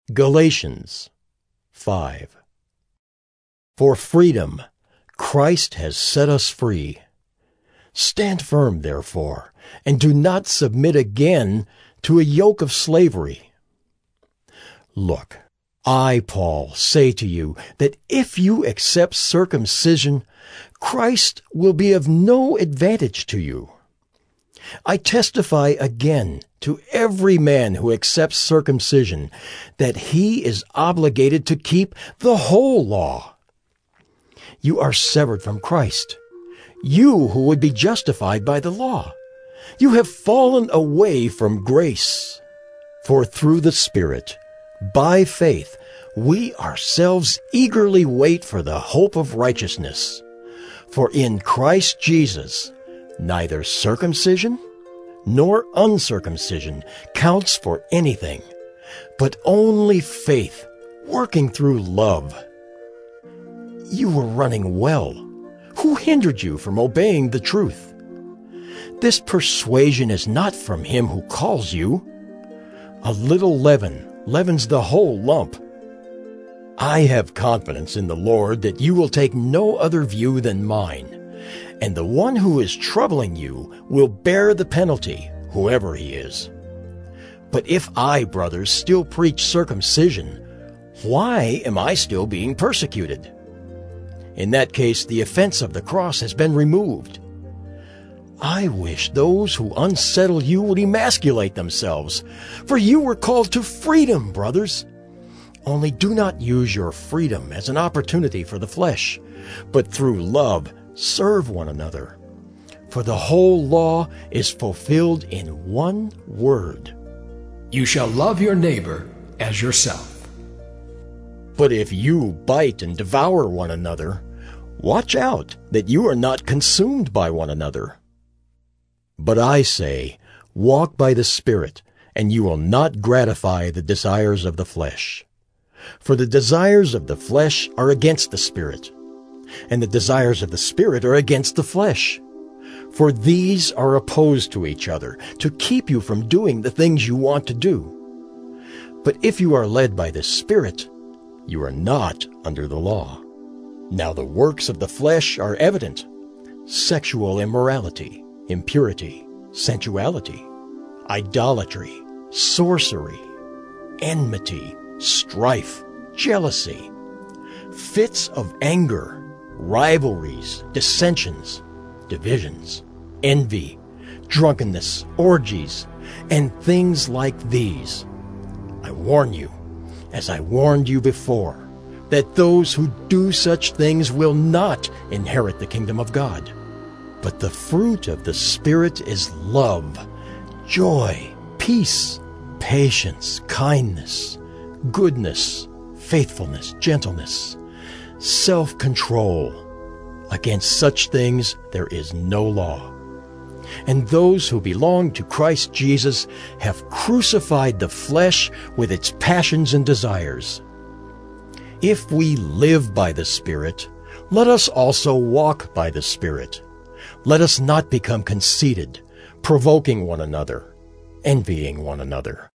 Galatians 5. For freedom, Christ has set us free. Stand firm, therefore, and do not submit again to a yoke of slavery. Look, I, Paul, say to you that if you accept circumcision, Christ will be of no advantage to you. I testify again to every man who accepts circumcision that he is obligated to keep the whole law. You are severed from Christ, you who would be justified by the law. You have fallen away from grace. For through the Spirit, by faith, we ourselves eagerly wait for the hope of righteousness. For in Christ Jesus, neither circumcision nor uncircumcision counts for anything, but only faith working through love. You were running well. Who hindered you from obeying the truth? This persuasion is not from him who calls you. A little leaven leavens the whole lump. I have confidence in the Lord that you will take no other view than mine, and the one who is troubling you will bear the penalty, whoever he is. But if I, brothers, still preach circumcision, why am I still being persecuted? In that case, the offense of the cross has been removed. I wish those who unsettle you would emasculate themselves, for you were called to freedom, brothers. Only do not use your freedom as an opportunity for the flesh, but through love serve one another. For the whole law is fulfilled in one word: You shall love your neighbor as yourself. But if you bite and devour one another, watch out that you are not consumed by one another. But I say, walk by the Spirit, and you will not gratify the desires of the flesh. For the desires of the flesh are against the Spirit, and the desires of the Spirit are against the flesh. For these are opposed to each other, to keep you from doing the things you want to do. But if you are led by the Spirit, you are not under the law. Now the works of the flesh are evident: sexual immorality, impurity, sensuality, idolatry, sorcery, enmity, strife, jealousy, fits of anger, rivalries, dissensions, divisions, envy, drunkenness, orgies, and things like these. I warn you, as I warned you before, that those who do such things will not inherit the kingdom of God. But the fruit of the Spirit is love, joy, peace, patience, kindness, goodness, faithfulness, gentleness, self-control. Against such things there is no law. And those who belong to Christ Jesus have crucified the flesh with its passions and desires. If we live by the Spirit, let us also walk by the Spirit. Let us not become conceited, provoking one another, envying one another.